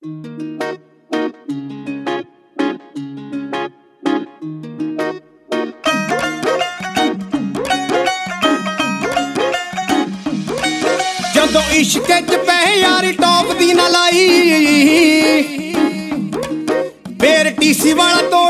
ਜਦੋਂ ਇਸ਼ਕ ਚ ਪੈ ਯਾਰੀ ਟੌਪ ਦੀ ਨਾ ਲਾਈ, ਫੇਰ ਟੀਸੀ ਵਾਲਾ ਤੋਂ